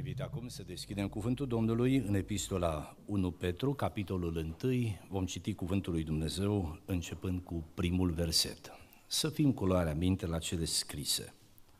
invit acum să deschidem cuvântul Domnului în epistola 1 Petru, capitolul 1. Vom citi cuvântul lui Dumnezeu începând cu primul verset. Să fim cu luarea minte la cele scrise.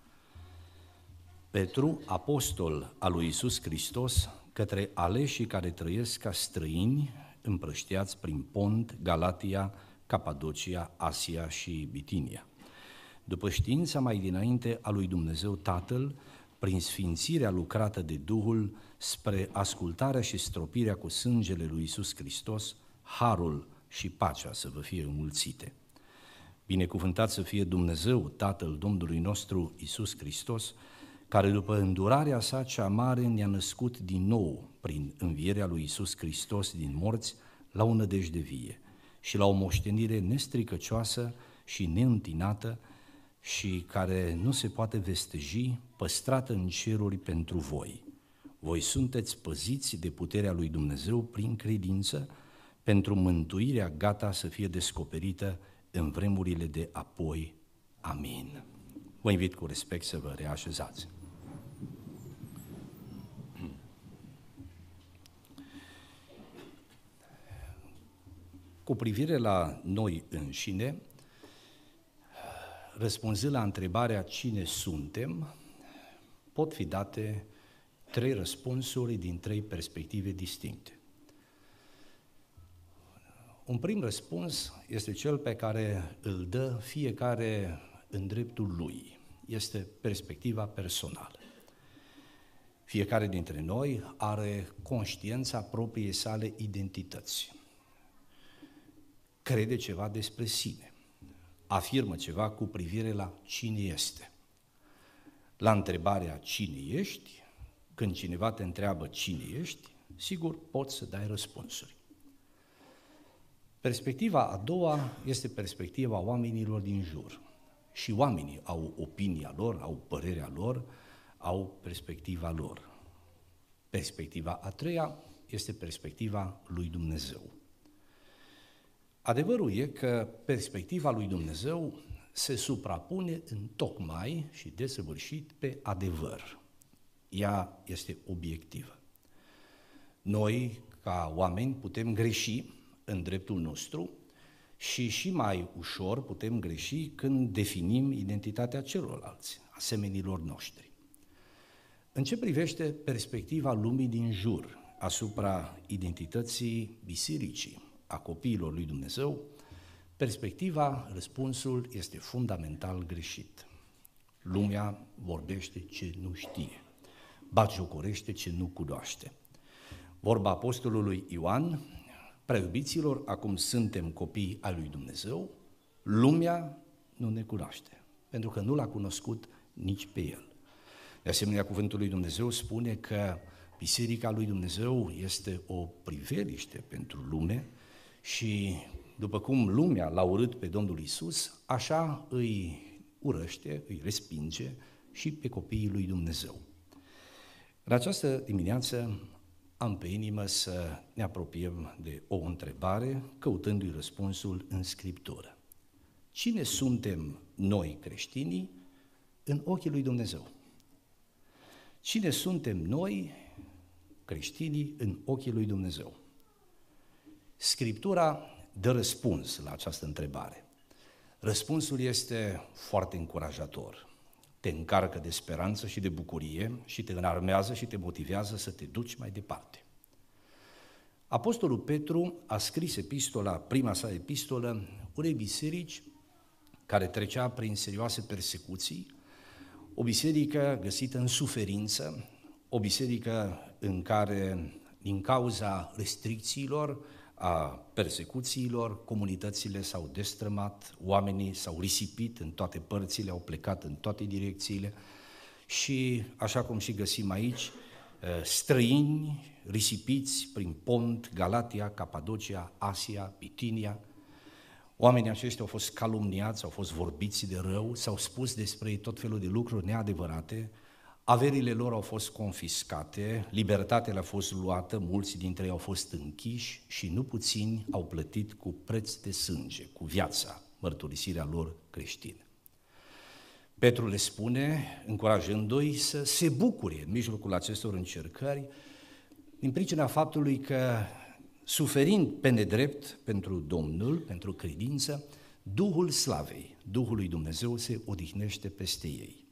Petru, apostol al lui Iisus Hristos, către aleșii care trăiesc ca străini, împrăștiați prin Pont, Galatia, Capadocia, Asia și Bitinia. După știința mai dinainte a lui Dumnezeu Tatăl, prin sfințirea lucrată de Duhul, spre ascultarea și stropirea cu sângele lui Iisus Hristos, harul și pacea să vă fie înmulțite. Binecuvântat să fie Dumnezeu, Tatăl Domnului nostru Iisus Hristos, care după îndurarea sa cea mare ne-a născut din nou prin învierea lui Iisus Hristos din morți la o nădejde vie și la o moștenire nestricăcioasă și neîntinată și care nu se poate vesteji, păstrată în ceruri pentru voi. Voi sunteți păziți de puterea lui Dumnezeu prin credință, pentru mântuirea gata să fie descoperită în vremurile de apoi. Amin. Vă invit cu respect să vă reașezați. Cu privire la noi înșine, răspunzând la întrebarea cine suntem, pot fi date trei răspunsuri din trei perspective distincte. Un prim răspuns este cel pe care îl dă fiecare în dreptul lui. Este perspectiva personală. Fiecare dintre noi are conștiința propriei sale identități. Crede ceva despre sine. Afirmă ceva cu privire la cine este. La întrebarea cine ești, când cineva te întreabă cine ești, sigur poți să dai răspunsuri. Perspectiva a doua este perspectiva oamenilor din jur. Și oamenii au opinia lor, au părerea lor, au perspectiva lor. Perspectiva a treia este perspectiva lui Dumnezeu. Adevărul e că perspectiva lui Dumnezeu se suprapune întocmai și desăvârșit pe adevăr. Ea este obiectivă. Noi, ca oameni, putem greși în dreptul nostru și mai ușor putem greși când definim identitatea celorlalți, asemenilor noștri. În ce privește perspectiva lumii din jur asupra identității bisericii, a copiilor lui Dumnezeu, perspectiva, răspunsul este fundamental greșit. Lumea vorbește ce nu știe, batjocorește ce nu cunoaște. Vorba apostolului Ioan: preiubiților, acum suntem copii ai lui Dumnezeu, lumea nu ne cunoaște, pentru că nu l-a cunoscut nici pe el. De asemenea, cuvântul lui Dumnezeu spune că Biserica lui Dumnezeu este o priveliște pentru lume și după cum lumea l-a urât pe Domnul Iisus, așa îi urăște, îi respinge și pe copiii lui Dumnezeu. În această dimineață am pe inimă să ne apropiem de o întrebare, căutându-i răspunsul în Scriptură. Cine suntem noi creștinii în ochii lui Dumnezeu? Cine suntem noi creștinii în ochii lui Dumnezeu? Scriptura dă răspuns la această întrebare. Răspunsul este foarte încurajator. Te încarcă de speranță și de bucurie și te înarmează și te motivează să te duci mai departe. Apostolul Petru a scris prima sa epistolă unei biserici care trecea prin serioase persecuții, o biserică găsită în suferință, o biserică în care, din cauza restricțiilor, a persecuțiilor, comunitățile s-au destrămat, oamenii s-au risipit în toate părțile, au plecat în toate direcțiile și, așa cum și găsim aici, străini risipiți prin Pont, Galatia, Capadocia, Asia, Bitinia. Oamenii aceștia au fost calumniați, au fost vorbiți de rău, s-au spus despre ei tot felul de lucruri neadevărate, averile lor au fost confiscate, libertatea le-a fost luată, mulți dintre ei au fost închiși și nu puțini au plătit cu preț de sânge, cu viața, mărturisirea lor creștină. Petru le spune, încurajându-i să se bucure în mijlocul acestor încercări, din pricina faptului că, suferind pe nedrept pentru Domnul, pentru credință, Duhul Slavei, Duhul lui Dumnezeu se odihnește peste ei.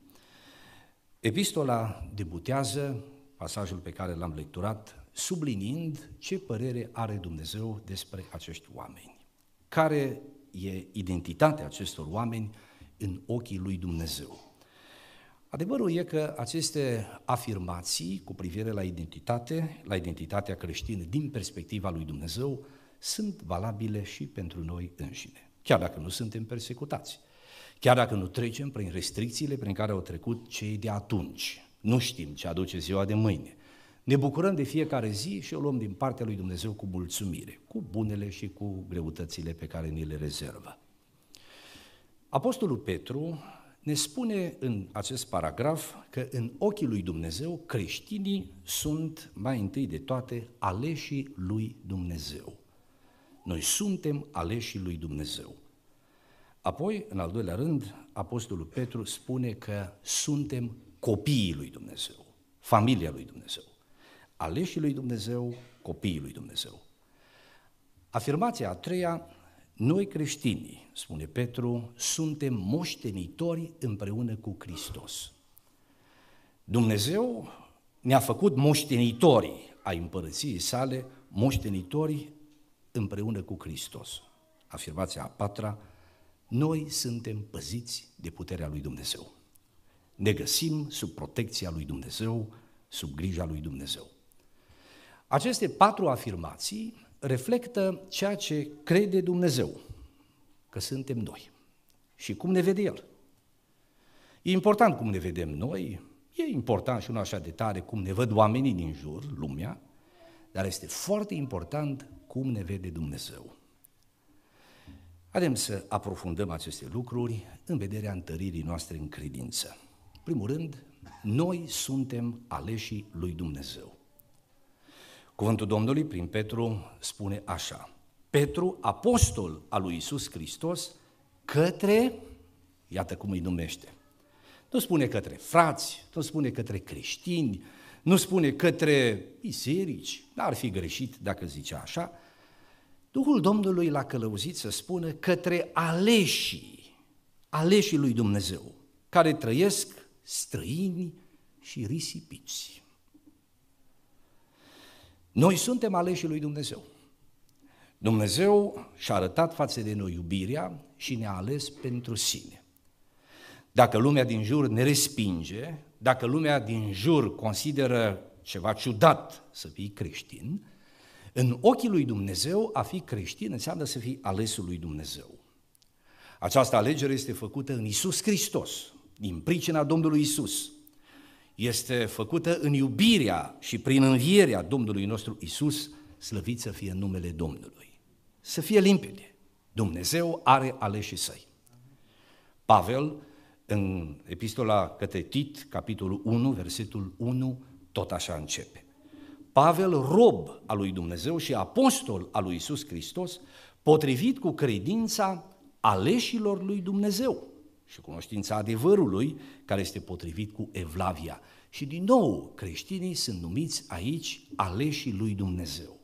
Epistola debutează, pasajul pe care l-am lecturat, subliniind ce părere are Dumnezeu despre acești oameni. Care e identitatea acestor oameni în ochii lui Dumnezeu. Adevărul e că aceste afirmații cu privire la identitatea creștină din perspectiva lui Dumnezeu, sunt valabile și pentru noi înșine, chiar dacă nu suntem persecutați, chiar dacă nu trecem prin restricțiile prin care au trecut cei de atunci. Nu știm ce aduce ziua de mâine. Ne bucurăm de fiecare zi și o luăm din partea lui Dumnezeu cu mulțumire, cu bunele și cu greutățile pe care ni le rezervă. Apostolul Petru ne spune în acest paragraf că în ochii lui Dumnezeu creștinii sunt mai întâi de toate aleșii lui Dumnezeu. Noi suntem aleșii lui Dumnezeu. Apoi, în al doilea rând, apostolul Petru spune că suntem copiii lui Dumnezeu, familia lui Dumnezeu. Aleșii lui Dumnezeu, copiii lui Dumnezeu. Afirmația a treia, noi creștinii, spune Petru, suntem moștenitori împreună cu Hristos. Dumnezeu ne-a făcut moștenitori ai împărăției sale, moștenitori împreună cu Hristos. Afirmația a patra, noi suntem păziți de puterea lui Dumnezeu. Ne găsim sub protecția lui Dumnezeu, sub grija lui Dumnezeu. Aceste patru afirmații reflectă ceea ce crede Dumnezeu, că suntem noi și cum ne vede El. E important cum ne vedem noi, e important și nu așa de tare cum ne văd oamenii din jur, lumea, dar este foarte important cum ne vede Dumnezeu. Haideți să aprofundăm aceste lucruri în vederea întăririi noastre în credință. În primul rând, noi suntem aleșii lui Dumnezeu. Cuvântul Domnului prin Petru spune așa, Petru, apostol al lui Iisus Hristos, către, iată cum îi numește, nu spune către frați, nu spune către creștini, nu spune către biserici, n-ar fi greșit dacă zicea așa, Duhul Domnului l-a călăuzit să spună către aleșii lui Dumnezeu, care trăiesc străini și risipiți. Noi suntem aleșii lui Dumnezeu. Dumnezeu și-a arătat față de noi iubirea și ne-a ales pentru sine. Dacă lumea din jur ne respinge, dacă lumea din jur consideră ceva ciudat să fii creștin, în ochii lui Dumnezeu a fi creștin înseamnă să fii alesul lui Dumnezeu. Această alegere este făcută în Iisus Hristos, din pricina Domnului Iisus. Este făcută în iubirea și prin învierea Domnului nostru Iisus, slăvit să fie numele Domnului. Să fie limpede, Dumnezeu are aleșii săi. Pavel, în epistola către Tit, capitolul 1, versetul 1, tot așa începe. Pavel, rob al lui Dumnezeu și apostol al lui Iisus Hristos, potrivit cu credința aleșilor lui Dumnezeu și cunoștința adevărului, care este potrivit cu evlavia. Și din nou, creștinii sunt numiți aici aleșii lui Dumnezeu.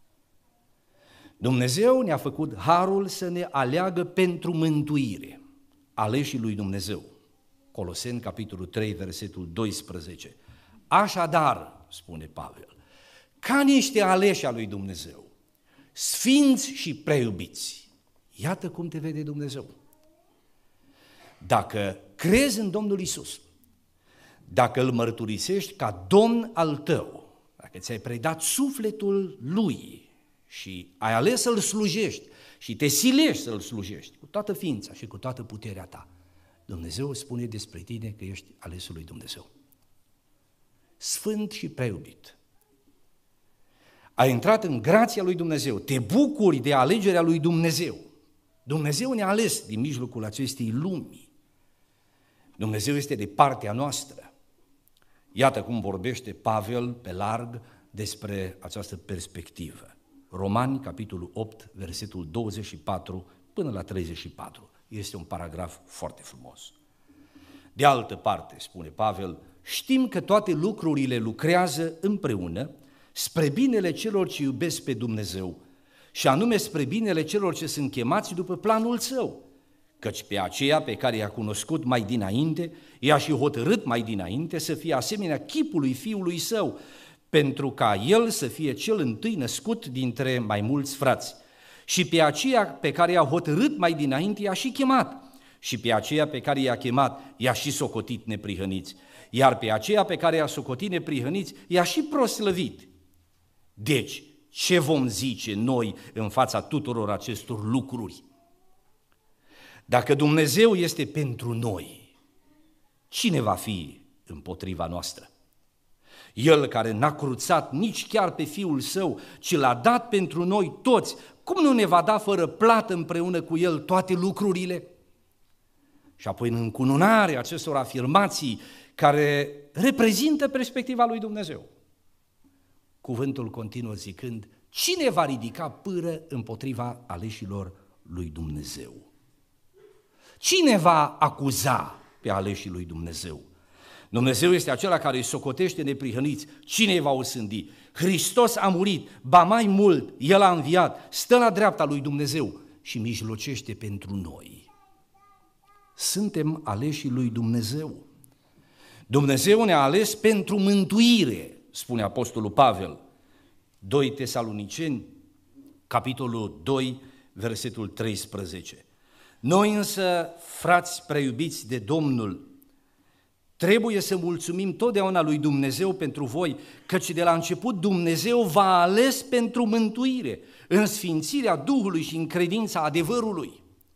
Dumnezeu ne-a făcut harul să ne aleagă pentru mântuire, aleșii lui Dumnezeu. Coloseni, capitolul 3, versetul 12. Așadar, spune Pavel, ca niște aleși a lui Dumnezeu, sfinți și preiubiți, iată cum te vede Dumnezeu. Dacă crezi în Domnul Iisus, dacă îl mărturisești ca Domn al tău, dacă ți-ai predat sufletul Lui și ai ales să-L slujești și te silești să-L slujești cu toată ființa și cu toată puterea ta, Dumnezeu spune despre tine că ești alesul lui Dumnezeu. Sfânt și preiubit. Ai intrat în grația lui Dumnezeu, te bucuri de alegerea lui Dumnezeu. Dumnezeu ne-a ales din mijlocul acestei lumi. Dumnezeu este de partea noastră. Iată cum vorbește Pavel pe larg despre această perspectivă. Romani, capitolul 8, versetul 24 până la 34. Este un paragraf foarte frumos. De altă parte, spune Pavel, știm că toate lucrurile lucrează împreună spre binele celor ce iubesc pe Dumnezeu, și anume spre binele celor ce sunt chemați după planul Său, căci pe aceea pe care i-a cunoscut mai dinainte, i-a și hotărât mai dinainte să fie asemenea chipului Fiului Său, pentru ca El să fie cel întâi născut dintre mai mulți frați. Și pe aceea pe care i-a hotărât mai dinainte i-a și chemat, și pe aceea pe care i-a chemat i-a și socotit neprihăniți, iar pe aceea pe care i-a socotit neprihăniți i-a și proslăvit. Deci, ce vom zice noi în fața tuturor acestor lucruri? Dacă Dumnezeu este pentru noi, cine va fi împotriva noastră? El care n-a cruțat nici chiar pe Fiul Său, ci l-a dat pentru noi toți, cum nu ne va da fără plată împreună cu El toate lucrurile? Și apoi în încununare acestor afirmații care reprezintă perspectiva lui Dumnezeu, cuvântul continuă zicând, cine va ridica pâră împotriva aleșilor lui Dumnezeu? Cine va acuza pe aleșii lui Dumnezeu? Dumnezeu este acela care îi socotește neprihăniți. Cine îi va osândi? Hristos a murit, ba mai mult, El a înviat, stă la dreapta lui Dumnezeu și mijlocește pentru noi. Suntem aleșii lui Dumnezeu. Dumnezeu ne-a ales pentru mântuire, spune Apostolul Pavel, 2 Tesaloniceni, capitolul 2, versetul 13. Noi însă, frați preiubiți de Domnul, trebuie să mulțumim totdeauna lui Dumnezeu pentru voi, căci de la început Dumnezeu v-a ales pentru mântuire, în sfințirea Duhului și în credința adevărului.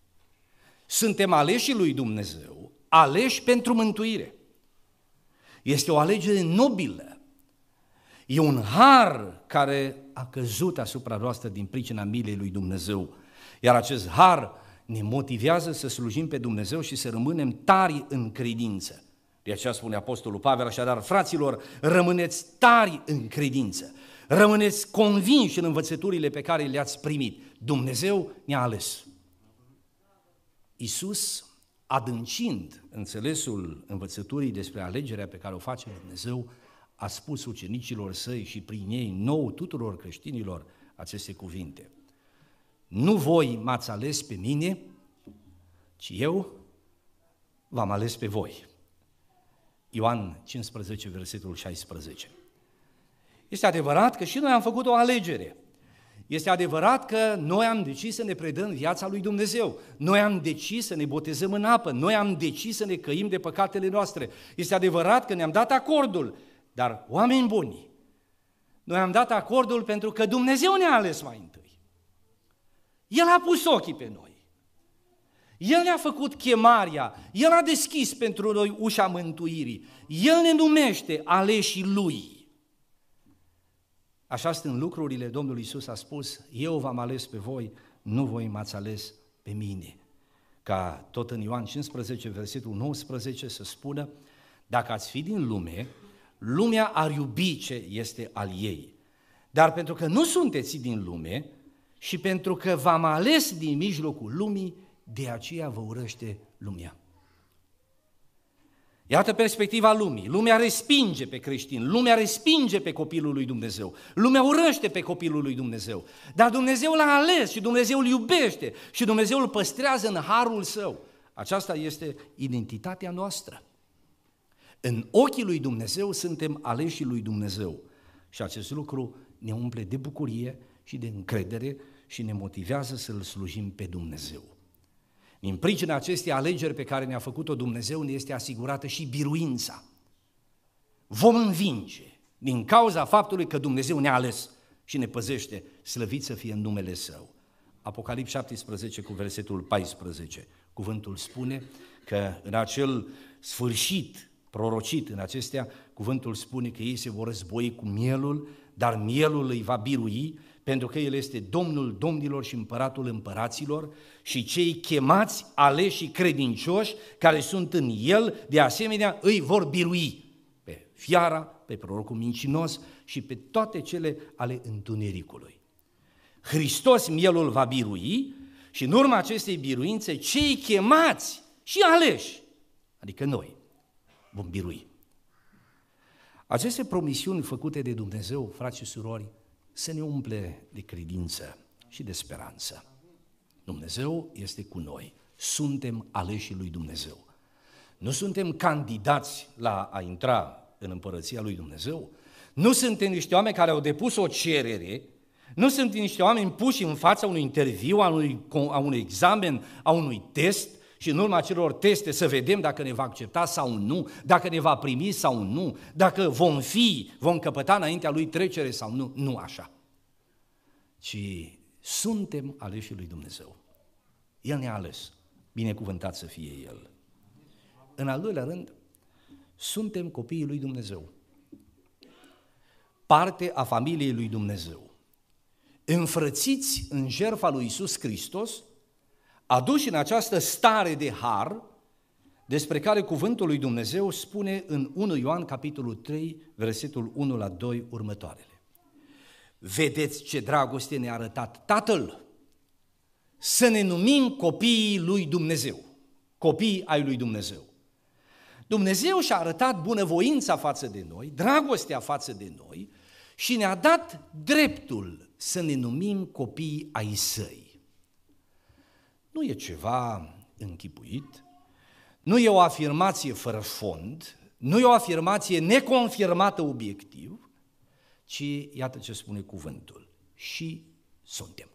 Suntem aleși lui Dumnezeu, aleși pentru mântuire. Este o alegere nobilă. E un har care a căzut asupra noastră din pricina milei lui Dumnezeu. Iar acest har ne motivează să slujim pe Dumnezeu și să rămânem tari în credință. De aceea spune Apostolul Pavel, așadar, fraților, rămâneți tari în credință, rămâneți convinși în învățăturile pe care le-ați primit. Dumnezeu ne-a ales. Iisus, adâncind înțelesul învățăturii despre alegerea pe care o face Dumnezeu, a spus ucenicilor săi și prin ei nouă tuturor creștinilor aceste cuvinte. Nu voi m-ați ales pe mine, ci eu v-am ales pe voi. Ioan 15, versetul 16. Este adevărat că și noi am făcut o alegere. Este adevărat că noi am decis să ne predăm viața lui Dumnezeu. Noi am decis să ne botezăm în apă. Noi am decis să ne căim de păcatele noastre. Este adevărat că ne-am dat acordul. Dar, oameni buni, noi am dat acordul pentru că Dumnezeu ne-a ales mai întâi. El a pus ochii pe noi. El ne-a făcut chemarea, El a deschis pentru noi ușa mântuirii. El ne numește aleșii Lui. Așa stând lucrurile, Domnul Iisus a spus, eu v-am ales pe voi, nu voi m-ați ales pe mine. Ca tot în Ioan 15, versetul 19 să spună, dacă ați fi din lume, lumea ar iubi ce este al ei. Dar pentru că nu sunteți din lume și pentru că v-am ales din mijlocul lumii, de aceea vă urăște lumea. Iată perspectiva lumii. Lumea respinge pe creștin, lumea respinge pe copilul lui Dumnezeu, lumea urăște pe copilul lui Dumnezeu, dar Dumnezeu l-a ales și Dumnezeu îl iubește și Dumnezeu îl păstrează în harul Său. Aceasta este identitatea noastră. În ochii lui Dumnezeu suntem aleșii lui Dumnezeu și acest lucru ne umple de bucurie și de încredere și ne motivează să-L slujim pe Dumnezeu. Din pricina acestei alegeri pe care ne-a făcut-o Dumnezeu, ne este asigurată și biruința. Vom învinge din cauza faptului că Dumnezeu ne-a ales și ne păzește, slăvit să fie în numele Său. Apocalips 17 cu versetul 14, cuvântul spune că în acel sfârșit prorocit în acestea, cuvântul spune că ei se vor război cu mielul, dar mielul îi va birui, pentru că El este Domnul domnilor și Împăratul împăraților și cei chemați, aleși și credincioși care sunt în El, de asemenea îi vor birui pe fiara, pe prorocul mincinos și pe toate cele ale întunericului. Hristos mielul va birui și în urma acestei biruințe cei chemați și aleși, adică noi, vom birui. Aceste promisiuni făcute de Dumnezeu, frați și surori, să ne umple de credință și de speranță. Dumnezeu este cu noi, suntem aleșii lui Dumnezeu. Nu suntem candidați la a intra în împărăția lui Dumnezeu, nu suntem niște oameni care au depus o cerere, nu suntem niște oameni puși în fața unui interviu, a unui examen, a unui test și în urma acelor teste să vedem dacă ne va accepta sau nu, dacă ne va primi sau nu, dacă vom căpăta înaintea lui trecere sau nu, nu așa. Ci suntem aleșii lui Dumnezeu. El ne-a ales, binecuvântat să fie El. În al doilea rând, suntem copiii lui Dumnezeu, parte a familiei lui Dumnezeu, înfrățiți în jertfa lui Iisus Hristos, aduși în această stare de har, despre care cuvântul lui Dumnezeu spune în 1 Ioan, capitolul 3, versetul 1 la 2, următoarele. Vedeți ce dragoste ne-a arătat Tatăl, să ne numim copiii lui Dumnezeu, copii ai lui Dumnezeu. Dumnezeu și-a arătat bunăvoința față de noi, dragostea față de noi și ne-a dat dreptul să ne numim copii ai Săi. Nu e ceva închipuit, nu e o afirmație fără fond, nu e o afirmație neconfirmată obiectiv, ci iată ce spune cuvântul, și suntem.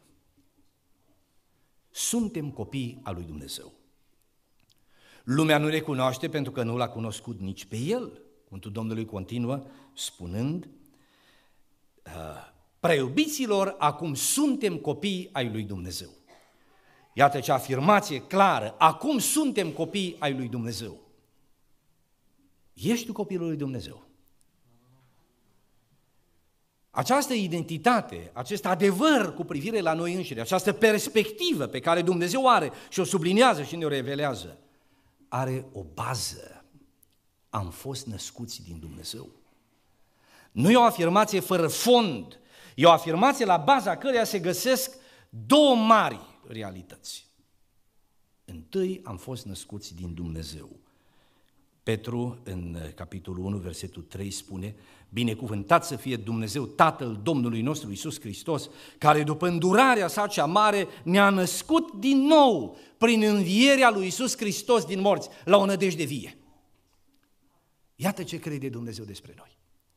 Suntem copii al lui Dumnezeu. Lumea nu ne cunoaște pentru că nu l-a cunoscut nici pe El. Cuvântul Domnului continuă spunând, preiubiților, acum suntem copii ai lui Dumnezeu. Iată ce afirmație clară, acum suntem copii ai lui Dumnezeu. Ești tu copilul lui Dumnezeu. Această identitate, acest adevăr cu privire la noi înșine, această perspectivă pe care Dumnezeu are și o subliniază și ne-o revelează, are o bază. Am fost născuți din Dumnezeu. Nu e o afirmație fără fond, e o afirmație la baza căreia se găsesc două mari realități. Întâi, am fost născuți din Dumnezeu. Petru, în capitolul 1, versetul 3, spune, binecuvântat să fie Dumnezeu, Tatăl Domnului nostru Iisus Hristos, care după îndurarea sa cea mare ne-a născut din nou prin învierea lui Iisus Hristos din morți, la o nădejde vie. Iată ce crede Dumnezeu despre noi.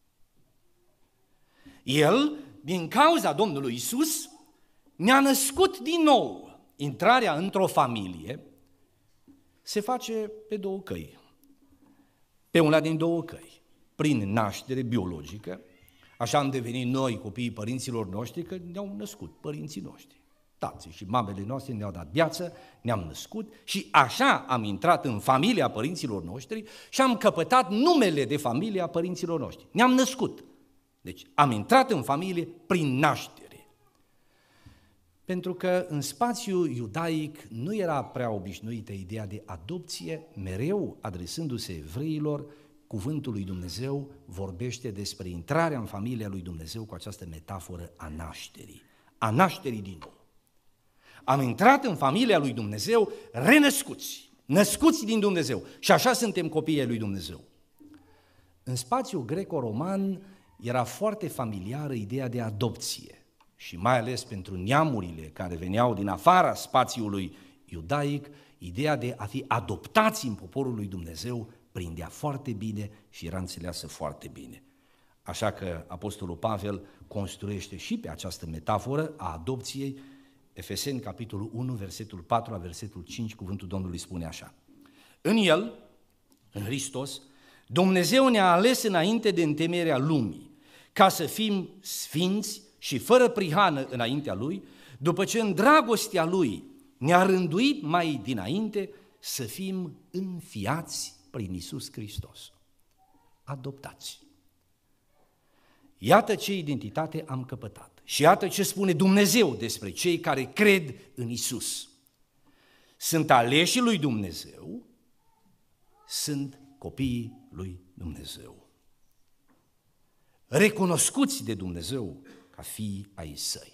El, din cauza Domnului Iisus, ne-a născut din nou. Intrarea într-o familie se face pe două căi. Pe una din două căi. Prin naștere biologică, așa am devenit noi copiii părinților noștri, că ne-au născut părinții noștri. Tații și mamele noastre ne-au dat viață, ne-am născut și așa am intrat în familia părinților noștri și am căpătat numele de familie a părinților noștri. Ne-am născut. Deci am intrat în familie prin naștere. Pentru că în spațiul iudaic nu era prea obișnuită ideea de adopție, mereu adresându-se evreilor, cuvântul lui Dumnezeu vorbește despre intrarea în familia lui Dumnezeu cu această metaforă a nașterii din nou. Am intrat în familia lui Dumnezeu renăscuți, născuți din Dumnezeu și așa suntem copiii lui Dumnezeu. În spațiul greco-roman era foarte familiară ideea de adopție și mai ales pentru neamurile care veneau din afara spațiului iudaic, ideea de a fi adoptați în poporul lui Dumnezeu prindea foarte bine și era înțeleasă foarte bine. Așa că Apostolul Pavel construiește și pe această metaforă a adopției. Efeseni, capitolul 1, versetul 4 la versetul 5, cuvântul Domnului spune așa. În El, în Hristos, Dumnezeu ne-a ales înainte de întemeierea lumii, ca să fim sfinți și fără prihană înaintea Lui, după ce în dragostea Lui ne-a rânduit mai dinainte să fim înfiați prin Iisus Hristos. Adoptați. Iată ce identitate am căpătat și iată ce spune Dumnezeu despre cei care cred în Iisus. Sunt aleșii lui Dumnezeu, sunt copiii lui Dumnezeu. Recunoscuți de Dumnezeu ca fii ai Săi.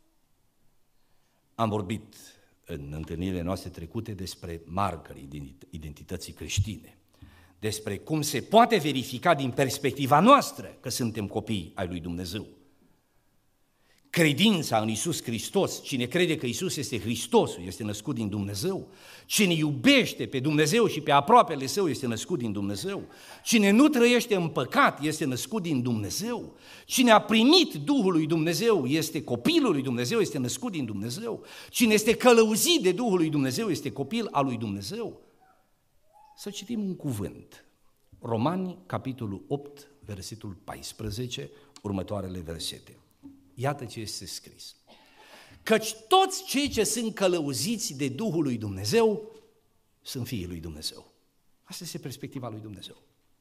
Am vorbit în întâlnirile noastre trecute despre marcării din identității creștine, despre cum se poate verifica din perspectiva noastră că suntem copii ai lui Dumnezeu. Credința în Iisus Hristos, cine crede că Iisus este Hristosul, este născut din Dumnezeu. Cine iubește pe Dumnezeu și pe aproapele său este născut din Dumnezeu. Cine nu trăiește în păcat este născut din Dumnezeu. Cine a primit Duhul lui Dumnezeu este copilul lui Dumnezeu, este născut din Dumnezeu. Cine este călăuzit de Duhul lui Dumnezeu este copil al lui Dumnezeu. Să citim un cuvânt. Romani, capitolul 8, versetul 14, următoarele versete. Iată ce este scris. Căci toți cei ce sunt călăuziți de Duhul lui Dumnezeu sunt fiii lui Dumnezeu. Asta este perspectiva lui Dumnezeu.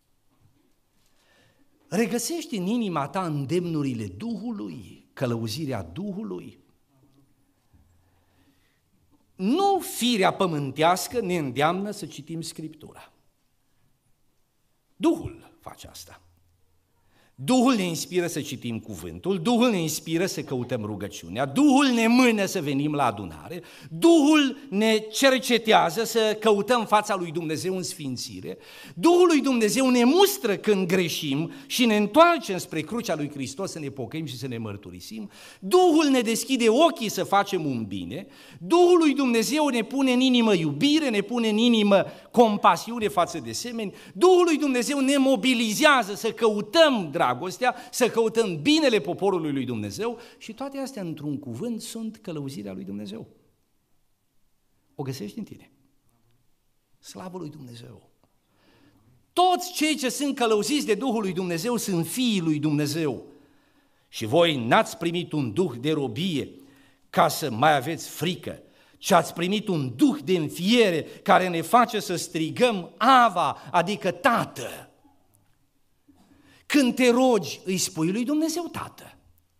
Regăsești în inima ta îndemnurile Duhului, călăuzirea Duhului? Nu firea pământească ne îndeamnă să citim Scriptura. Duhul face asta. Duhul ne inspiră să citim cuvântul, Duhul ne inspiră să căutăm rugăciunea, Duhul ne mână să venim la adunare, Duhul ne cercetează să căutăm fața lui Dumnezeu în sfințire, Duhul lui Dumnezeu ne mustră când greșim și ne întoarcem spre crucea lui Hristos să ne pocăim și să ne mărturisim, Duhul ne deschide ochii să facem un bine, Duhul lui Dumnezeu ne pune în inimă iubire, ne pune în inimă compasiune față de semeni, Duhul lui Dumnezeu ne mobilizează să căutăm dragostea, să căutăm binele poporului lui Dumnezeu și toate astea într-un cuvânt sunt călăuzirea lui Dumnezeu. O găsești în tine. Slavă lui Dumnezeu! Toți cei ce sunt călăuziți de Duhul lui Dumnezeu sunt fiii lui Dumnezeu. Și voi n-ați primit un duh de robie ca să mai aveți frică, ci ați primit un duh de înfiere care ne face să strigăm Ava, adică Tată. Când te rogi, îi spui lui Dumnezeu Tată.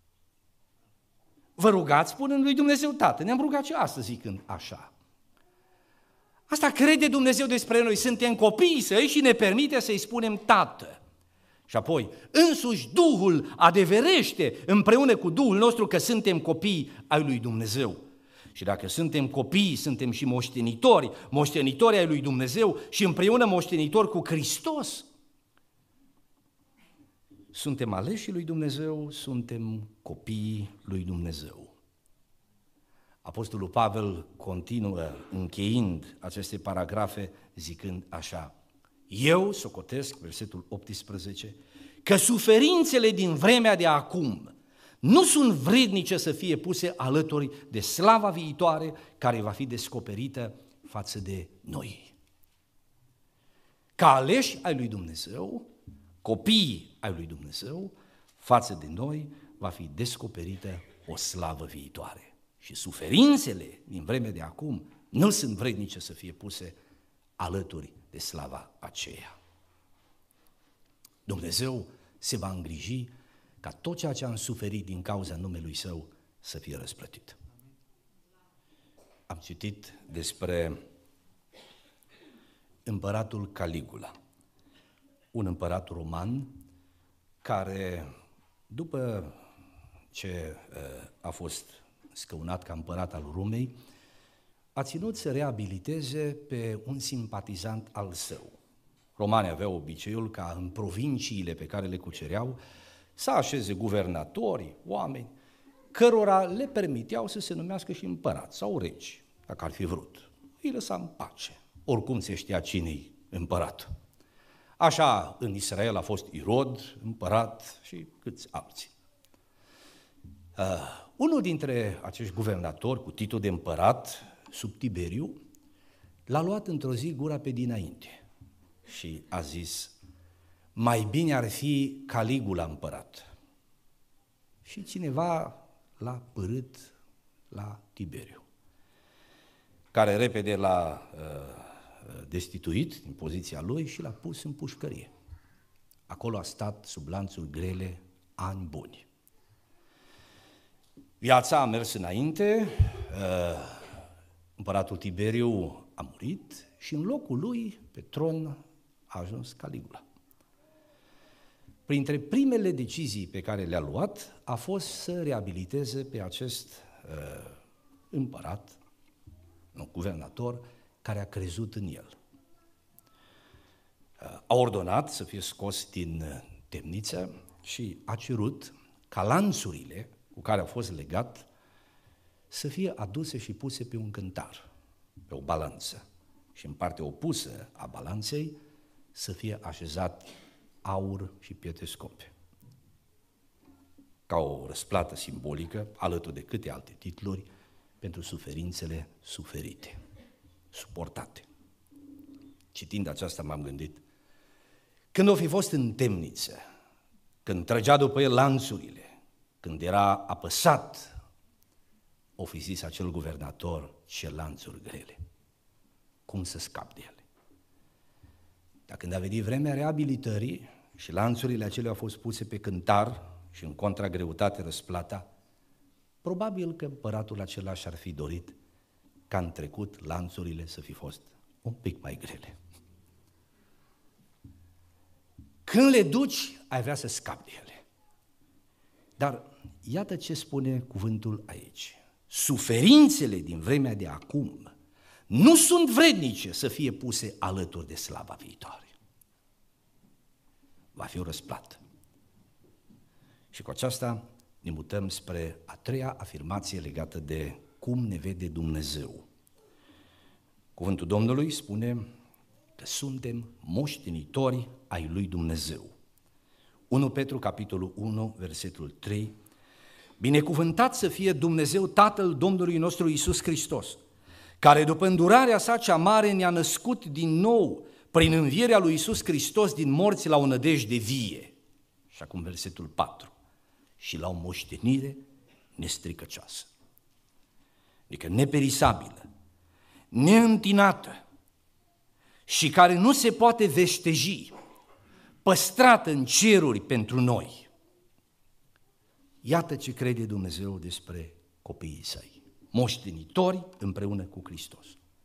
Vă rugați spunând lui Dumnezeu Tată. Ne-am rugat și astăzi zicând așa. Asta crede Dumnezeu despre noi. Suntem copiii săi și ne permite să-i spunem Tată. Și apoi, însuși Duhul adeverește împreună cu Duhul nostru că suntem copii ai lui Dumnezeu. Și dacă suntem copii, suntem și moștenitori ai lui Dumnezeu și împreună moștenitori cu Hristos. Suntem aleșii lui Dumnezeu, suntem copiii lui Dumnezeu. Apostolul Pavel continuă încheind aceste paragrafe zicând așa: eu socotesc, versetul 18, că suferințele din vremea de acum nu sunt vrednice să fie puse alături de slava viitoare care va fi descoperită față de noi. Ca aleși ai lui Dumnezeu, copiii ai lui Dumnezeu, față de noi va fi descoperită o slavă viitoare. Și suferințele din vremea de acum nu sunt vrednice să fie puse alături de slava aceea. Dumnezeu se va îngriji ca tot ceea ce am suferit din cauza numelui Său să fie răsplătit. Am citit despre împăratul Caligula, un împărat roman care, după ce a fost scăunat ca împărat al Romei, a ținut să reabiliteze pe un simpatizant al său. Romanii aveau obiceiul ca în provinciile pe care le cucereau să așeze guvernatori, oameni, cărora le permiteau să se numească și împărați sau regi, dacă ar fi vrut. Îi lăsa în pace. Oricum se știa cine-i împărat. Așa în Israel a fost Irod, împărat și câți alții. Unul dintre acești guvernatori cu titlul de împărat, sub Tiberiu, l-a luat într-o zi gura pe dinainte și a zis: mai bine ar fi Caligula împărat. Și cineva l-a părât la Tiberiu, care repede l-a destituit din poziția lui și l-a pus în pușcărie. Acolo a stat sub lanțuri grele ani buni. Viața a mers înainte, împăratul Tiberiu a murit și în locul lui, pe tron, a ajuns Caligula. Printre primele decizii pe care le-a luat a fost să reabiliteze pe acest împărat, guvernator, care a crezut în el. a ordonat să fie scos din temniță și a cerut ca lanțurile cu care a fost legat să fie aduse și puse pe un cântar, pe o balanță. Și în partea opusă a balanței să fie așezat aur și pietre scumpe, ca o răsplată simbolică, alături de câte alte titluri, pentru suferințele suferite, suportate. Citind aceasta m-am gândit, când o fi fost în temniță, când trăgea după el lanțurile, când era apăsat, o fi zis acel guvernator, ce lanțuri grele, cum să scap de ele. Dar când a venit vremea reabilitării și lanțurile acelea au fost puse pe cântar și în contragreutate răsplata, probabil că împăratul acela și-ar fi dorit ca în trecut lanțurile să fi fost un pic mai grele. Când le duci, ai vrea să scapi de ele. Dar iată ce spune cuvântul aici. Suferințele din vremea de acum nu sunt vrednice să fie puse alături de slava viitoare. Va fi o răsplată. Și cu aceasta ne mutăm spre a treia afirmație legată de cum ne vede Dumnezeu. Cuvântul Domnului spune că suntem moștenitori ai lui Dumnezeu. 1 Petru, capitolul 1, versetul 3. Binecuvântat să fie Dumnezeu Tatăl Domnului nostru Iisus Hristos, care după îndurarea sa cea mare ne-a născut din nou prin învierea lui Iisus Hristos din morți la o nădejde vie. Și acum versetul 4. Și la o moștenire nestricăcioasă, adică neperisabilă, neîntinată și care nu se poate veșteji, păstrată în ceruri pentru noi. Iată ce crede Dumnezeu despre copiii săi, moștenitori împreună cu Hristos.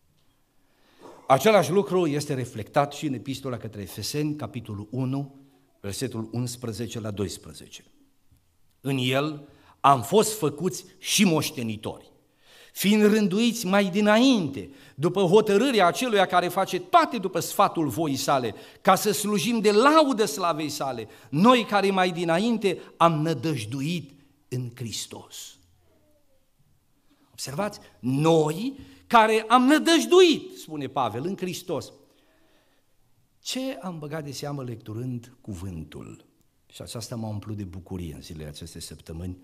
Același lucru este reflectat și în epistola către Efeseni, capitolul 1, versetul 11 la 12. În el am fost făcuți și moștenitori, fiind rânduiți mai dinainte, după hotărârea aceluia care face toate după sfatul voii sale, ca să slujim de laudă slavei sale, noi care mai dinainte am nădăjduit în Hristos. Observați, noi care am nădăjduit, spune Pavel, în Hristos. Ce am băgat de seamă lecturând cuvântul? Și aceasta m-a umplut de bucurie în zilele acestei săptămâni,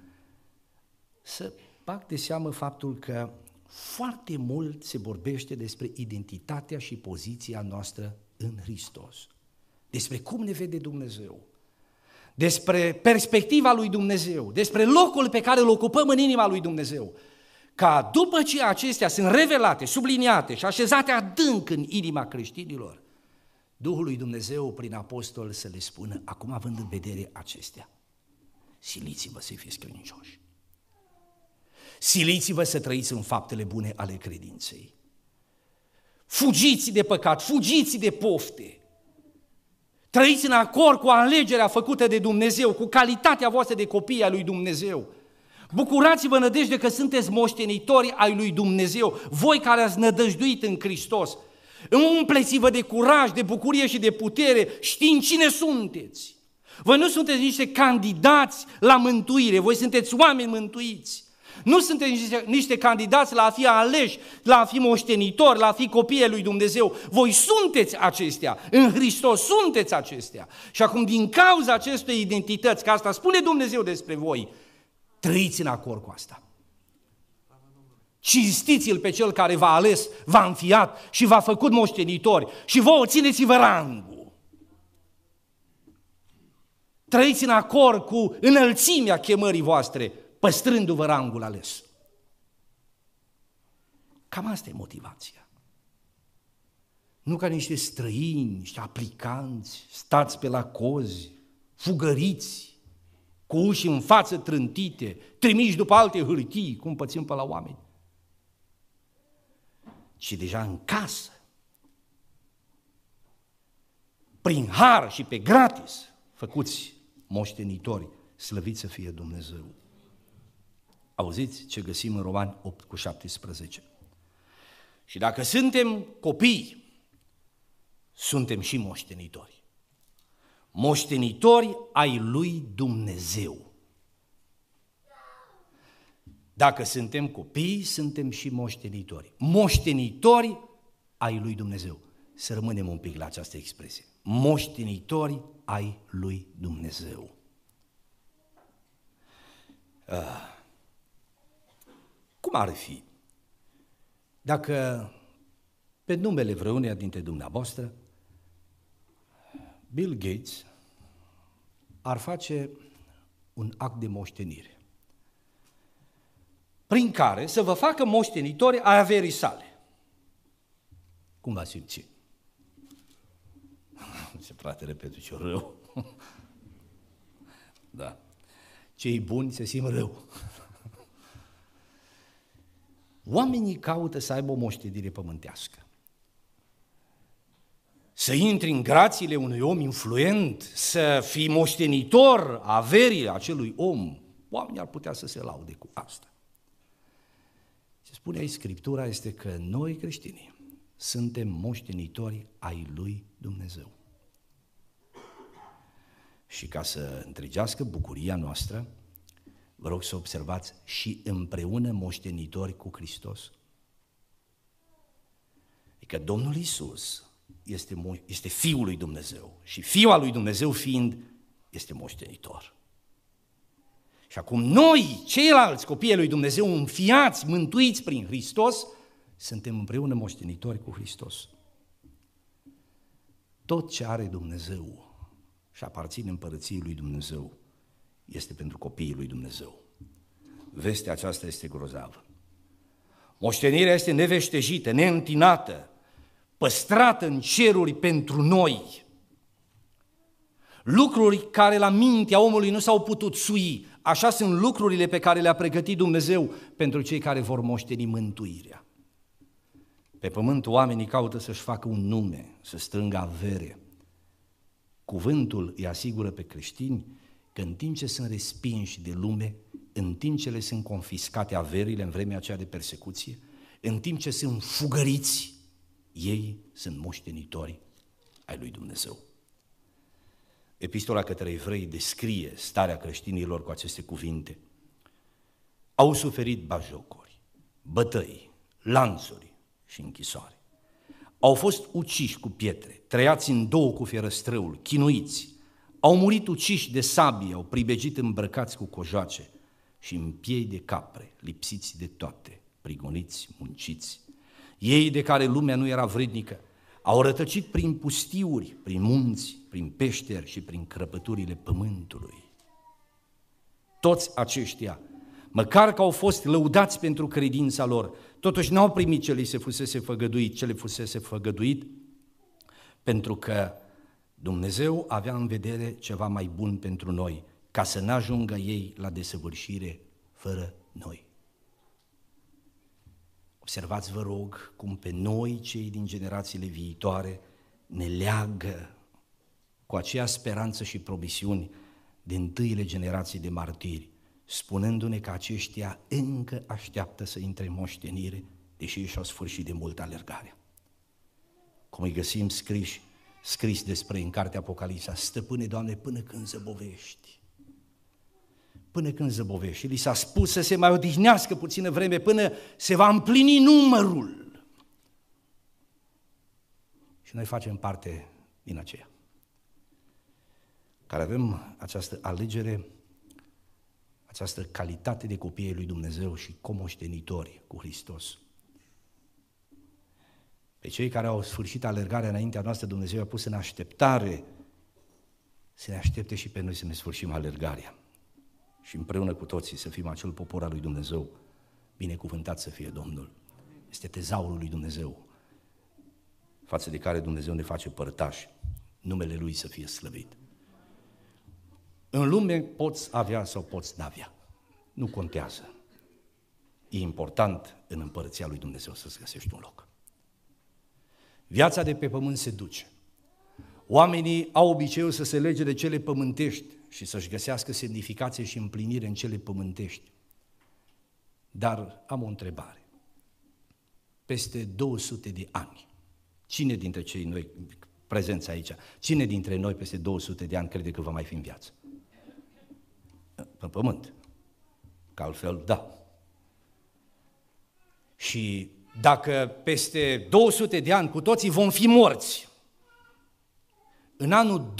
să bag de seamă faptul că foarte mult se vorbește despre identitatea și poziția noastră în Hristos, despre cum ne vede Dumnezeu, despre perspectiva lui Dumnezeu, despre locul pe care îl ocupăm în inima lui Dumnezeu, ca după ce acestea sunt revelate, subliniate și așezate adânc în inima creștinilor, Duhul lui Dumnezeu prin apostol să le spună, acum având în vedere acestea, siliți-vă să fiți credincioși. Siliți-vă să trăiți în faptele bune ale credinței. Fugiți de păcat, fugiți de pofte. Trăiți în acord cu alegerea făcută de Dumnezeu, cu calitatea voastră de copii ai lui Dumnezeu. Bucurați-vă nădejde că sunteți moștenitori ai lui Dumnezeu, voi care ați nădăjduit în Hristos. Umpleți-vă de curaj, de bucurie și de putere, știind cine sunteți. Voi nu sunteți niște candidați la mântuire, voi sunteți oameni mântuiți. Nu sunteți niște candidați la a fi aleși, la a fi moștenitori, la a fi copiii lui Dumnezeu. Voi sunteți acestea, în Hristos sunteți acestea. Și acum din cauza acestei identități, că asta spune Dumnezeu despre voi, trăiți în acord cu asta. Cinstiți-l pe cel care v-a ales, v-a înfiat și v-a făcut moștenitori și vouă țineți-vă rangul. Trăiți în acord cu înălțimea chemării voastre, păstrându-vă rangul ales. Cam asta e motivația. Nu ca niște străini, niște aplicanți, stați pe la cozi, fugăriți, cu uși în față trântite, trimiși după alte hârtii, cum pățim pe la oameni, ci deja în casă, prin har și pe gratis, făcuți moștenitori, slăviți să fie Dumnezeu. Auziți ce găsim în Romani 8:17. Și dacă suntem copii, suntem și moștenitori. Moștenitori ai lui Dumnezeu. Dacă suntem copii, suntem și moștenitori. Moștenitori ai lui Dumnezeu. Să rămânem un pic la această expresie. Moștenitori ai lui Dumnezeu. Cum ar fi dacă pe numele vreuneia dintre dumneavoastră Bill Gates ar face un act de moștenire prin care să vă facă moștenitori ai averii sale? Cum v-ați simți? Ce frate, repet, ce rău. Da. Cei buni se simt rău. Oamenii caută să aibă o moștenire pământească. Să intri în grațiile unui om influent, să fii moștenitor a averii acelui om. Oamenii ar putea să se laude cu asta. Ce spune aici Scriptura este că noi creștinii suntem moștenitori ai lui Dumnezeu. Și ca să întregească bucuria noastră, vă rog să observați, și împreună moștenitori cu Hristos. Adică Domnul Iisus este Fiul lui Dumnezeu și Fiul al lui Dumnezeu fiind, este moștenitor. Și acum noi, ceilalți copii ai lui Dumnezeu, înfiați, mântuiți prin Hristos, suntem împreună moștenitori cu Hristos. Tot ce are Dumnezeu și aparține împărăției lui Dumnezeu este pentru copiii lui Dumnezeu. Vestea aceasta este grozavă. Moștenirea este neveștejită, neîntinată, păstrată în ceruri pentru noi. Lucruri care la mintea omului nu s-au putut sui, așa sunt lucrurile pe care le-a pregătit Dumnezeu pentru cei care vor moșteni mântuirea. Pe pământ oamenii caută să-și facă un nume, să strângă avere. Cuvântul îi asigură pe creștini că în timp ce sunt respinși de lume, în timp ce le sunt confiscate averile în vremea aceea de persecuție, în timp ce sunt fugăriți, ei sunt moștenitori ai lui Dumnezeu. Epistola către evrei descrie starea creștinilor cu aceste cuvinte. Au suferit batjocuri, bătăi, lanțuri și închisoare. Au fost uciși cu pietre, tăiați în două cu fierăstrăul, chinuiți, au murit uciși de sabie, au pribegit îmbrăcați cu cojoace și în piei de capre, lipsiți de toate, prigoniți, munciți. Ei de care lumea nu era vrednică, au rătăcit prin pustiuri, prin munți, prin peșteri și prin crăpăturile pământului. Toți aceștia, măcar că au fost lăudați pentru credința lor, totuși n-au primit ce le fusese făgăduit, pentru că Dumnezeu avea în vedere ceva mai bun pentru noi, ca să n-ajungă ei la desăvârșire fără noi. Observați, vă rog, cum pe noi, cei din generațiile viitoare, ne leagă cu aceea speranță și promisiuni de întâiile generații de martiri, spunându-ne că aceștia încă așteaptă să intre în moștenire, deși ei și-au sfârșit de mult alergarea. Cum îi găsim scris despre în cartea Apocalipsa, stăpâne, Doamne, până când zăbovești? Până când zăbovești? Li s-a spus să se mai odihnească puțină vreme până se va împlini numărul. Și noi facem parte din aceea, care avem această alegere, această calitate de copii ai lui Dumnezeu și comoștenitori cu Hristos. Pe cei care au sfârșit alergarea înaintea noastră, Dumnezeu a pus în așteptare să ne aștepte și pe noi să ne sfârșim alergarea. Și împreună cu toții să fim acel popor al lui Dumnezeu, binecuvântat să fie Domnul. Este tezaurul lui Dumnezeu, față de care Dumnezeu ne face părtași, numele Lui să fie slăvit. În lume poți avea sau poți n-avea, nu contează. E important în împărăția lui Dumnezeu să-ți găsești un loc. Viața de pe pământ se duce. Oamenii au obiceiul să se lege de cele pământești și să-și găsească semnificație și împlinire în cele pământești. Dar am o întrebare. Peste 200 de ani, cine dintre cei noi prezenți aici. Cine dintre noi peste 200 de ani crede că va mai fi în viață? Pe pământ. Că altfel, da. Și dacă peste 200 de ani cu toții vom fi morți, în anul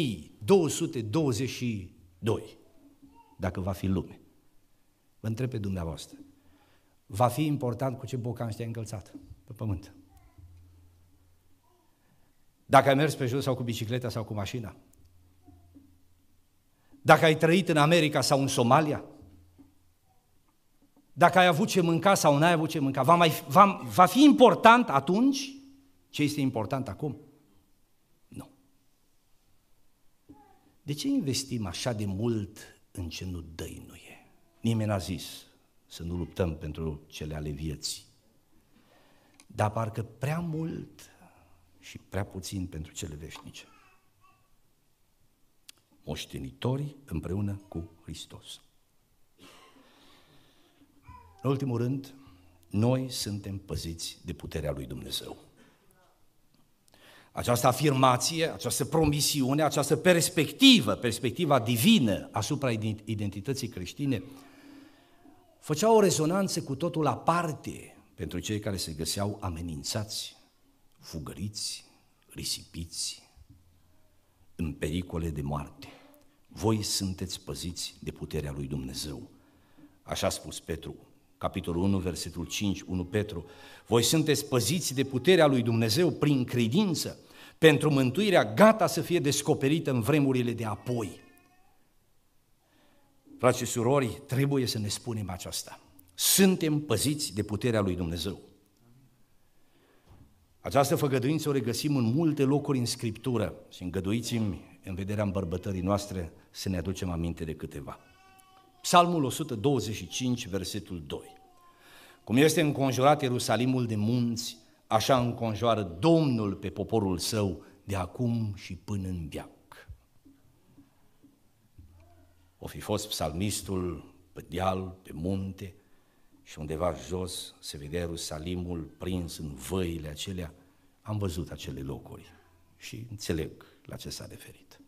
2222, dacă va fi lume, vă întreb pe dumneavoastră, va fi important cu ce bocan te-ai încălțat pe pământ? Dacă ai mers pe jos sau cu bicicleta sau cu mașina? Dacă ai trăit în America sau în Somalia? Dacă ai avut ce mânca sau n-ai avut ce mânca? Va fi important atunci ce este important acum? Nu. De ce investim așa de mult în ce nu dăinuie? Nimeni n-a zis să nu luptăm pentru cele ale vieții, dar parcă prea mult și prea puțin pentru cele veșnice. Moștenitorii împreună cu Hristos. În ultimul rând, noi suntem păziți de puterea lui Dumnezeu. Această afirmație, această promisiune, această perspectiva divină asupra identității creștine, făcea o rezonanță cu totul aparte pentru cei care se găseau amenințați, fugăriți, risipiți, în pericole de moarte. Voi sunteți păziți de puterea lui Dumnezeu. Așa a spus Petru, capitolul 1, versetul 5, 1 Petru. Voi sunteți păziți de puterea lui Dumnezeu prin credință, pentru mântuirea gata să fie descoperită în vremurile de apoi. Frați și surori, trebuie să ne spunem aceasta. Suntem păziți de puterea lui Dumnezeu. Această făgăduință o regăsim în multe locuri în Scriptură și îngăduiți-mi, în vederea îmbărbătării noastre, să ne aducem aminte de câteva. Psalmul 125, versetul 2. Cum este înconjurat Ierusalimul de munți, așa înconjoară Domnul pe poporul său de acum și până în veac. O fi fost psalmistul pe deal, pe munte și undeva jos se vedea Ierusalimul prins în văile acelea. Am văzut acele locuri și înțeleg la ce s-a referit.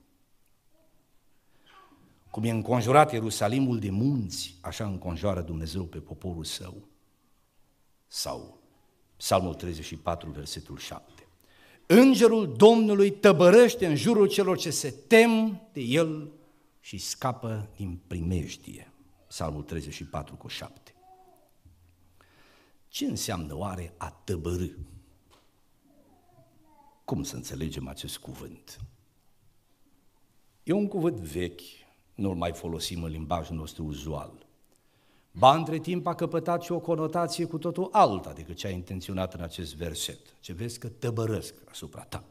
Cum e înconjurat Ierusalimul de munți, așa înconjoară Dumnezeu pe poporul său. Sau Psalmul 34, versetul 7. Îngerul Domnului tăbărăște în jurul celor ce se tem de El și scapă din primejdie. Psalmul 34, cu 7. Ce înseamnă oare a tăbărâ? Cum să înțelegem acest cuvânt? E un cuvânt vechi, nu-l mai folosim în limbajul nostru uzual. Ba, între timp a căpătat și o conotație cu totul alta decât ce a intenționat în acest verset. Ce vezi că tăbărăsc asupra ta.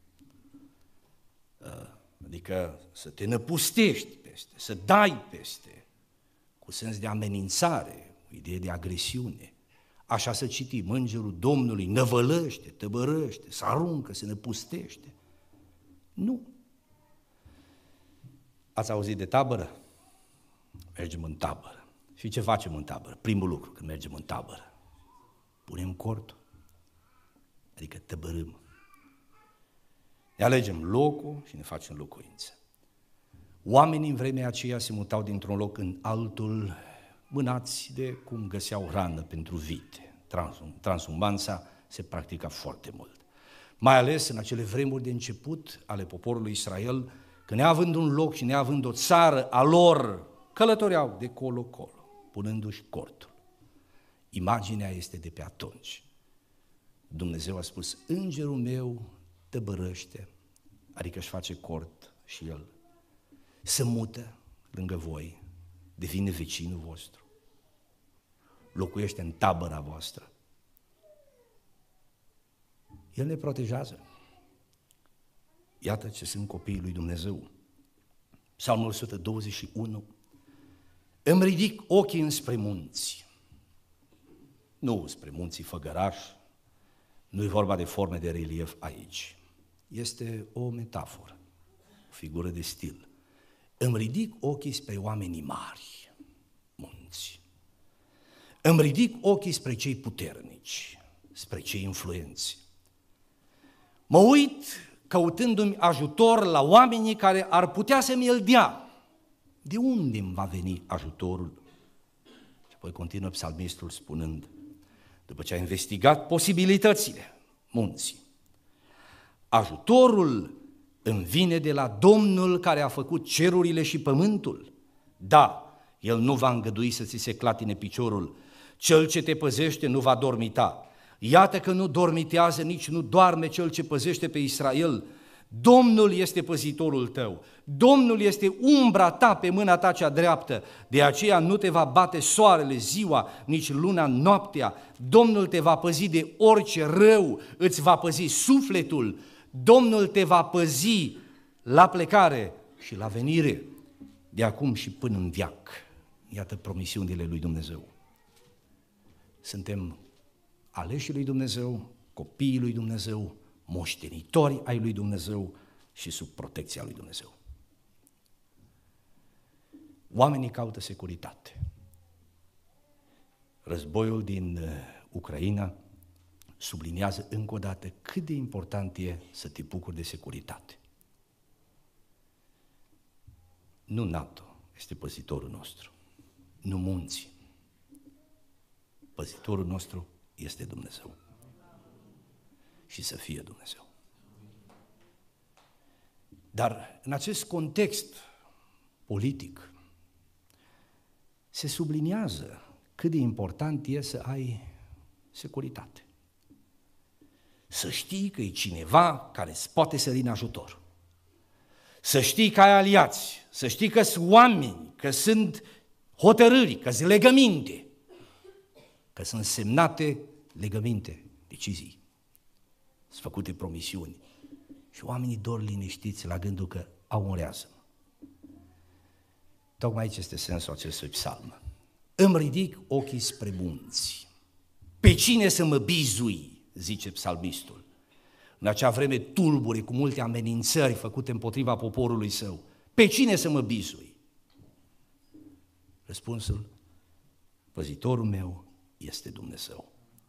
Adică să te năpustești peste, să dai peste, cu sens de amenințare, cu idee de agresiune. Așa să citim, îngerul Domnului năvălăște, tăbărăște, se aruncă, se năpustește. Nu. Ați auzit de tabără? Mergem în tabără. Și ce facem în tabără? Primul lucru când mergem în tabără, punem cortul, adică tăbărâm. Ne alegem locul și ne facem locuință. Oamenii în vremea aceea se mutau dintr-un loc în altul, mânați de cum găseau hrană pentru vite. Transumanța se practica foarte mult. Mai ales în acele vremuri de început ale poporului Israel, că neavând un loc și neavând o țară a lor, călătoreau de colo-colo, punându-și cortul. Imaginea este de pe atunci. Dumnezeu a spus, îngerul meu tăbărăște, adică își face cort și el, se mută lângă voi, devine vecinul vostru, locuiește în tabăra voastră. El ne protejează. Iată ce sunt copiii lui Dumnezeu. Psalmul 121. Îmi ridic ochii înspre munți, nu spre munții făgărași, nu e vorba de forme de relief aici. Este o metaforă, o figură de stil. Îmi ridic ochii spre oamenii mari, munți. Îmi ridic ochii spre cei puternici, spre cei influenți. Mă uit căutându-mi ajutor la oamenii care ar putea să mi-l dea. De unde îmi va veni ajutorul? Și apoi continuă psalmistul spunând, după ce a investigat posibilitățile munții, ajutorul îmi vine de la Domnul care a făcut cerurile și pământul. Da, El nu va îngădui să ți se clatine piciorul, Cel ce te păzește nu va dormita. Iată că nu dormitează, nici nu doarme Cel ce păzește pe Israel. Domnul este păzitorul tău, Domnul este umbra ta pe mâna ta cea dreaptă, de aceea nu te va bate soarele ziua, nici luna noaptea. Domnul te va păzi de orice rău, îți va păzi sufletul, Domnul te va păzi la plecare și la venire, de acum și până în veac. Iată promisiunile lui Dumnezeu. Suntem aleșii lui Dumnezeu, copiii lui Dumnezeu, moștenitori ai lui Dumnezeu și sub protecția lui Dumnezeu. Oamenii caută securitate. Războiul din Ucraina subliniază încă o dată cât de important e să te bucuri de securitate. Nu NATO este păzitorul nostru, nu munții. Păzitorul nostru este Dumnezeu. Și să fie Dumnezeu. Dar în acest context politic se subliniază cât de important e să ai securitate. Să știi că e cineva care îți poate sări în ajutor. Să știi că ai aliați, să știi că sunt oameni, că sunt hotărâri, că sunt legăminte, că sunt semnate legăminte, decizii. Sunt făcute promisiuni și oamenii dor liniștiți la gândul că au un rează. Tocmai aici este sensul acestui psalm. Îmi ridic ochii spre munți. Pe cine să mă bizui, zice psalmistul. În acea vreme tulbure, cu multe amenințări făcute împotriva poporului său. Pe cine să mă bizui? Răspunsul, păzitorul meu este Dumnezeu.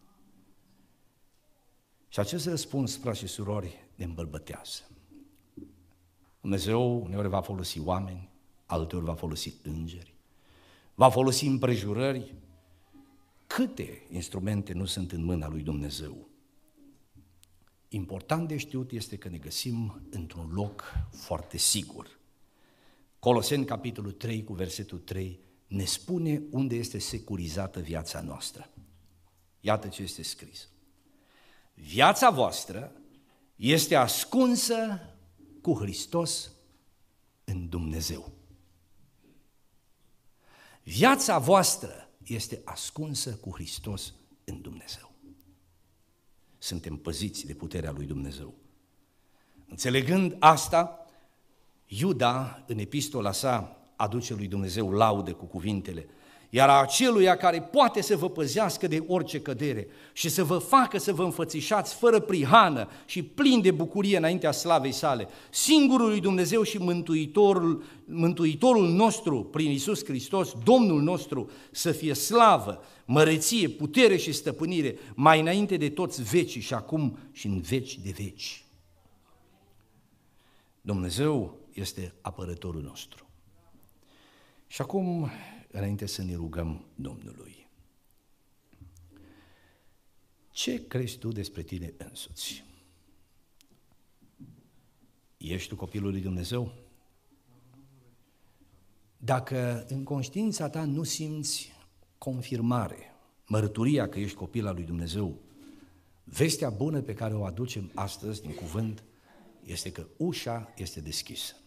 Și acest răspuns, frați și surori, ne îmbărbătează. Dumnezeu uneori va folosi oameni, alteori va folosi îngeri, va folosi împrejurări. Câte instrumente nu sunt în mâna lui Dumnezeu? Important de știut este că ne găsim într-un loc foarte sigur. Coloseni, capitolul 3, cu versetul 3, ne spune unde este securizată viața noastră. Iată ce este scris. Viața voastră este ascunsă cu Hristos în Dumnezeu. Viața voastră este ascunsă cu Hristos în Dumnezeu. Suntem păziți de puterea lui Dumnezeu. Înțelegând asta, Iuda, în epistola sa, aduce lui Dumnezeu laude cu cuvintele: iar aceluia care poate să vă păzească de orice cădere și să vă facă să vă înfățișați fără prihană și plini de bucurie înaintea slavei sale, singurul lui Dumnezeu și Mântuitorul nostru, prin Iisus Hristos, Domnul nostru, să fie slavă, măreție, putere și stăpânire, mai înainte de toți vecii și acum și în veci de veci. Dumnezeu este apărătorul nostru. Și acum, înainte să ne rugăm Domnului, ce crezi tu despre tine însuți? Ești tu copilul lui Dumnezeu? Dacă în conștiința ta nu simți confirmare, mărturia că ești copil al lui Dumnezeu, vestea bună pe care o aducem astăzi din cuvânt este că ușa este deschisă.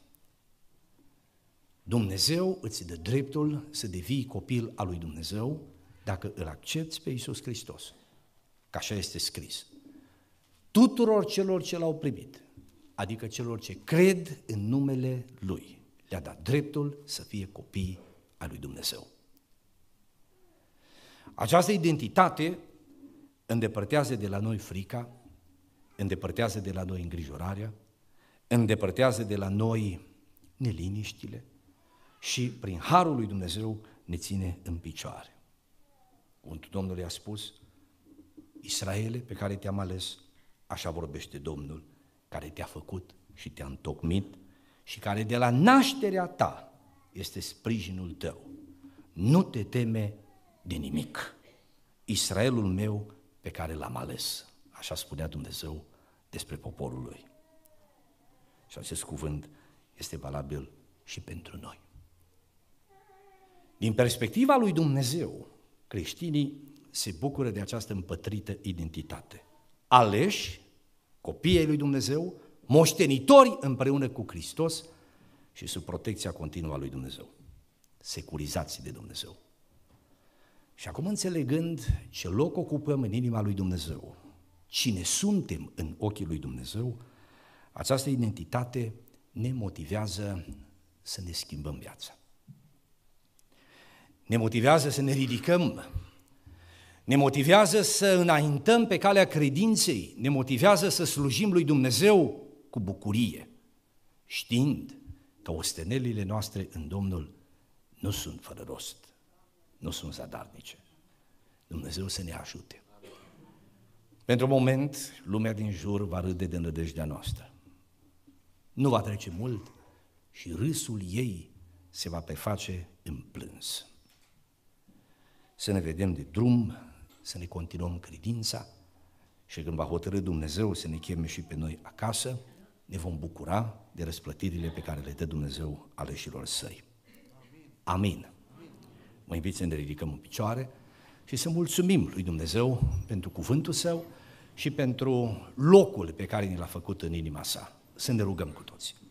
Dumnezeu îți dă dreptul să devii copil al lui Dumnezeu dacă îl accepți pe Iisus Hristos, că așa este scris. Tuturor celor ce l-au primit, adică celor ce cred în numele Lui, le-a dat dreptul să fie copii al lui Dumnezeu. Această identitate îndepărtează de la noi frica, îndepărtează de la noi îngrijorarea, îndepărtează de la noi neliniștile și prin harul lui Dumnezeu ne ține în picioare. Cuvântul Domnului a spus: Israele, pe care te-am ales, așa vorbește Domnul, care te-a făcut și te-a întocmit și care de la nașterea ta este sprijinul tău. Nu te teme de nimic. Israelul meu pe care l-am ales. Așa spunea Dumnezeu despre poporul lui. Și acest cuvânt este valabil și pentru noi. Din perspectiva lui Dumnezeu, creștinii se bucură de această împătrită identitate. Aleși, copiii lui Dumnezeu, moștenitori împreună cu Hristos și sub protecția continuă a lui Dumnezeu. Securizați de Dumnezeu. Și acum înțelegând ce loc ocupăm în inima lui Dumnezeu, cine suntem în ochii lui Dumnezeu, această identitate ne motivează să ne schimbăm viața. Ne motivează să ne ridicăm, ne motivează să înaintăm pe calea credinței, ne motivează să slujim lui Dumnezeu cu bucurie, știind că ostenelile noastre în Domnul nu sunt fără rost, nu sunt zadarnice. Dumnezeu să ne ajute. Pentru un moment, lumea din jur va râde de nădejdea noastră. Nu va trece mult și râsul ei se va preface în plâns. Să ne vedem de drum, să ne continuăm credința și când va hotărî Dumnezeu să ne cheme și pe noi acasă, ne vom bucura de răsplătirile pe care le dă Dumnezeu aleșilor săi. Amin. Mă invit să ne ridicăm în picioare și să mulțumim lui Dumnezeu pentru cuvântul Său și pentru locul pe care ni l-a făcut în inima sa. Să ne rugăm cu toții.